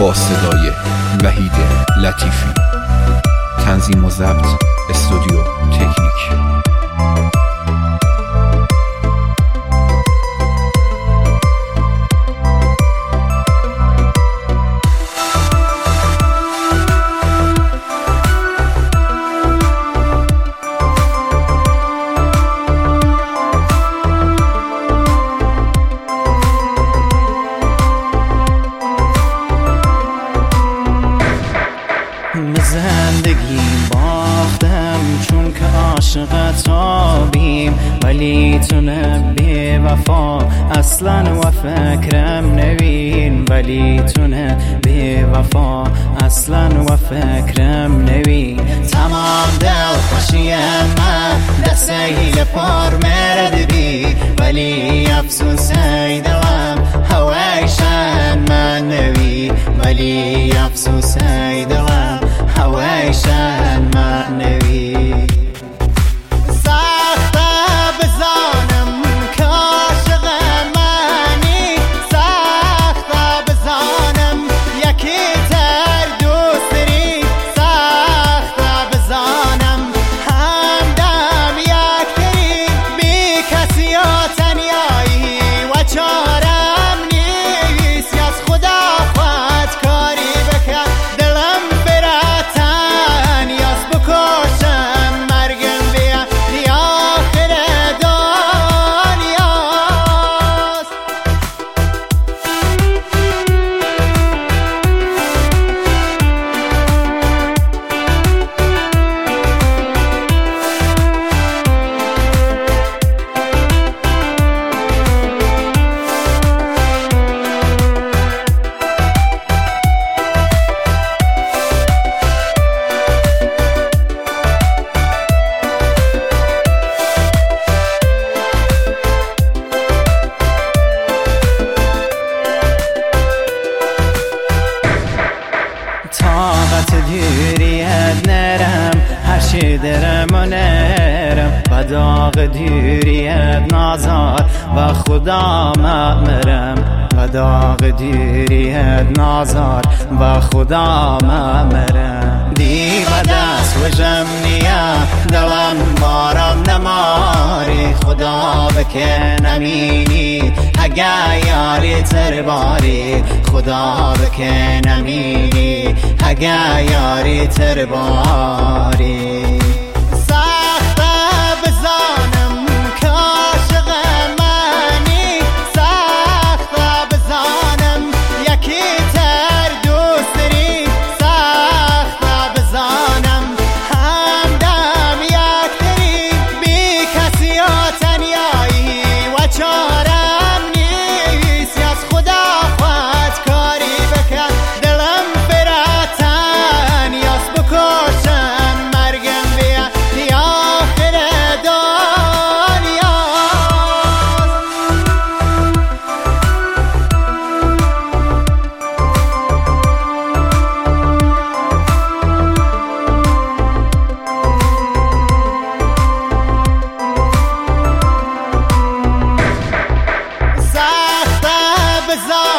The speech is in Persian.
با صدای وحید لطیفی. تنظیم و ضبط استودیو تکنیک. زندگی باختم چون که عاشق تابیم، ولی تو نه بی وفا اصلا و فکرم نوین. ولی تو نه بی وفا اصلا و فکرم نوین. تمام دل خوشی من دستیل پر مردی، ولی افسوس ای دلم هوایشن من نوی. ولی افسوس ای دلم هوایشن معنوی. سخته بزانم که عاشق منی، سخته بزانم یکی تر دوست داری، سخته بزانم همدم یک داری، بی کسی و تنیایی و چارم نیست. از خدا خواهد کاری بکن دلم طاقت دوریت نرم، هرچی درم و نرم، و داغ دوریت نازار و خدا مأمرم. و داغ دوریت نازار و خدا مأمرم. دی و دست و جمنیه دلم بارم نماری، خدا بکن امینی اگه یاری تر باری. خدا بکن امینی اگه یاری تر باری. سخته بزانم که عاشق منی، سخته بزانم یکی تر دوست داری، سخته بزانم همدم یک داری، بی کسی و تنیایی و چارم نیست. از خدا خواهد کاری بکن دلم براتن، یاس بکشم مرگم بیا دی آخر دنیا. سخته بزن